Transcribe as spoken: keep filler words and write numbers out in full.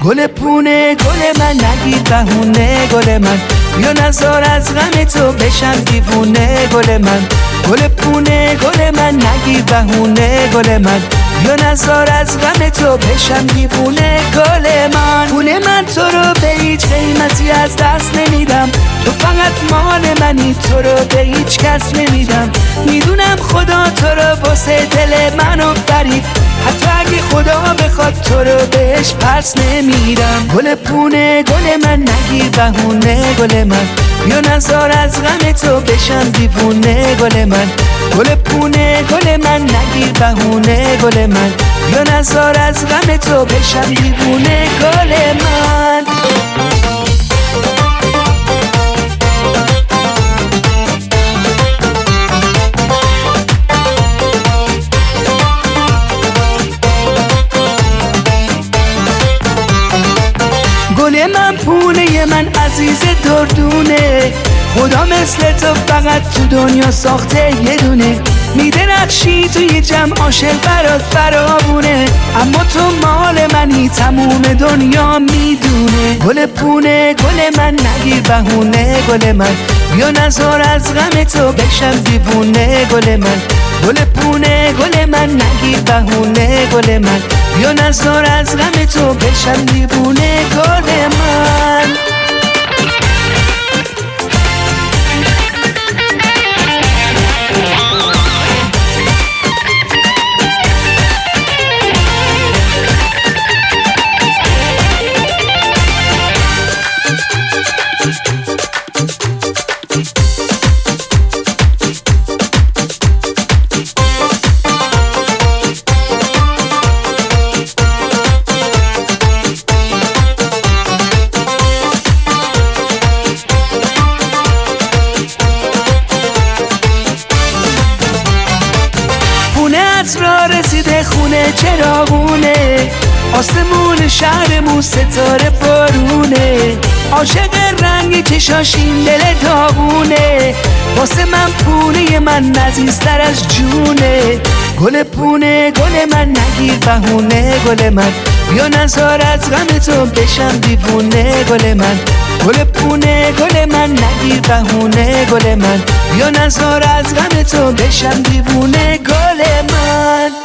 گل پونه گل من نگیر بهونه گل من، بیا نزار از غم تو بشم دیوونه گل من. گل پونه گل من نگیر بهونه گل من، بیا نزار از غم تو بشم دیوونه گل من. پونه من تو رو به هیچ قیمتی از دست نمیدم، تو فقط مال منی، تو رو به هیچ کس نمیدم. میدونم خدا تو رو واسه دل منو فرید، حتی اگه خدا بخواد تو رو بهش پس نمیرم. گل پونه گل من نگیر بهونه گل من، بیا نزار از غم تو بشم دیوونه گل من. گل پونه گل من نگیر بهونه گل من، بیا نزار از غم تو بشم دیوونه گل من. گل من پونه من عزیز دردونه، خدا مثل تو فقط تو دنیا ساخته یه دونه. میدرخشی توی جمع عاشق برات فراوونه، اما تو مال منی تموم دنیا میدونه. گل پونه گل من نگیر بهونه گل من، بیا نزار از غم تو بشم دیوونه گل من. گل پونه گل من نگیر بهونه گل من، بیا نزار از غم تو بشم دیوونه گل من. را رسیده خونه چراغونه، آسمون شهرمون ستاره بارونه. عاشق رنگی چشاشین دل داغونه، واسه من پونه من عزیزتر از جونه. گل پونه گل من نگیر بهونه گل من، بیا نزار از غم تو بشم دیوونه گل من. گل پونه گل من نگیر بهونه گل من، بیا نزار از غم تو بشم دیوونه گل من.